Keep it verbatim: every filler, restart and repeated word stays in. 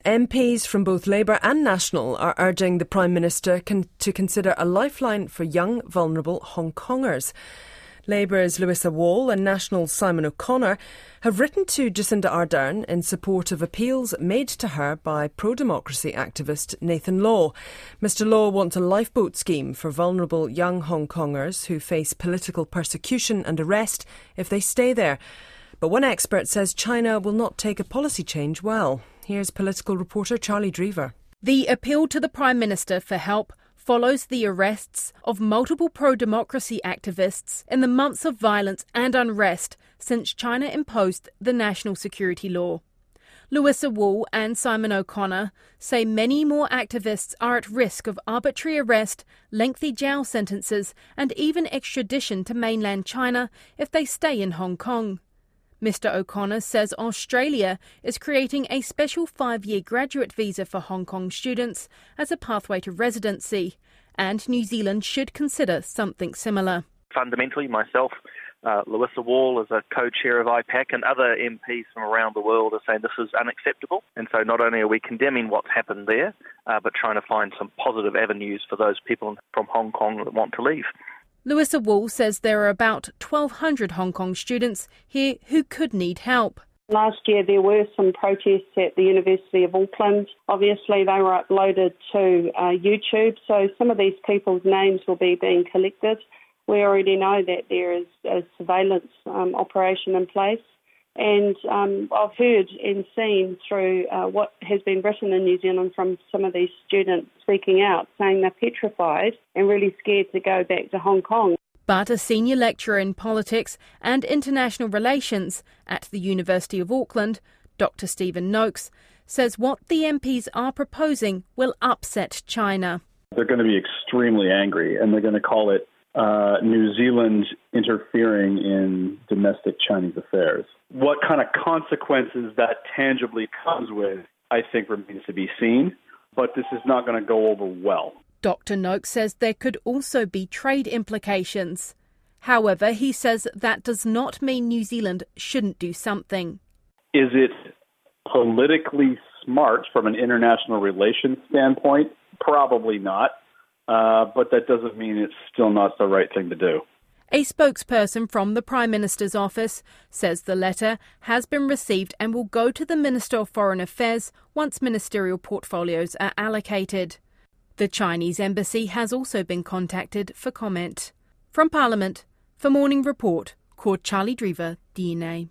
M Ps from both Labour and National are urging the Prime Minister con- to consider a lifeline for young, vulnerable Hong Kongers. Labour's Louisa Wall and National's Simon O'Connor have written to Jacinda Ardern in support of appeals made to her by pro-democracy activist Nathan Law. Mister Law wants a lifeboat scheme for vulnerable young Hong Kongers who face political persecution and arrest if they stay there. But one expert says China will not take a policy change well. Here's political reporter Charlie Drever. The appeal to the Prime Minister for help follows the arrests of multiple pro-democracy activists in the months of violence and unrest since China imposed the national security law. Louisa Wall and Simon O'Connor say many more activists are at risk of arbitrary arrest, lengthy jail sentences and even extradition to mainland China if they stay in Hong Kong. Mister O'Connor says Australia is creating a special five-year graduate visa for Hong Kong students as a pathway to residency, and New Zealand should consider something similar. Fundamentally, myself, uh, Louisa Wall as a co-chair of I PAC and other M Ps from around the world are saying this is unacceptable. And so not only are we condemning what's happened there, uh, but trying to find some positive avenues for those people from Hong Kong that want to leave. Louisa Wall says there are about twelve hundred Hong Kong students here who could need help. Last year there were some protests at the University of Auckland. Obviously they were uploaded to uh, YouTube, so some of these people's names will be being collected. We already know that there is a surveillance um, operation in place. And um, I've heard and seen through uh, what has been written in New Zealand from some of these students speaking out, saying they're petrified and really scared to go back to Hong Kong. But a senior lecturer in politics and international relations at the University of Auckland, Doctor Stephen Noakes, says what the M Ps are proposing will upset China. They're going to be extremely angry, and they're going to call it uh, New Zealand interfering in domestic Chinese affairs. What kind of consequences that tangibly comes with, I think, remains to be seen, but this is not going to go over well. Doctor Noakes says there could also be trade implications. However, he says that does not mean New Zealand shouldn't do something. Is it politically smart from an international relations standpoint? Probably not, uh, but that doesn't mean it's still not the right thing to do. A spokesperson from the Prime Minister's office says the letter has been received and will go to the Minister of Foreign Affairs once ministerial portfolios are allocated. The Chinese embassy has also been contacted for comment. From Parliament, for Morning Report, called Charlie Drever, D N A.